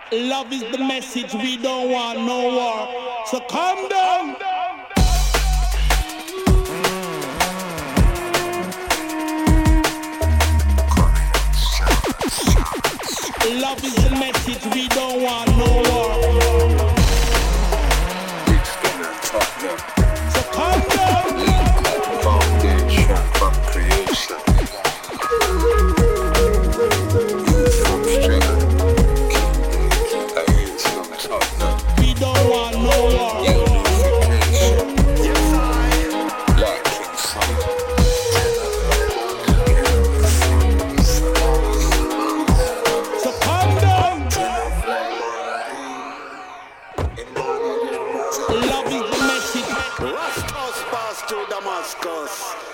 Love is the message, we don't want no war. So calm down. Love is the message, we don't want no war. So calm down. Foundation for creation. From strength. We don't want no war. Unification. Lacking something. So calm down. Love is the message. Rascals pass through Damascus.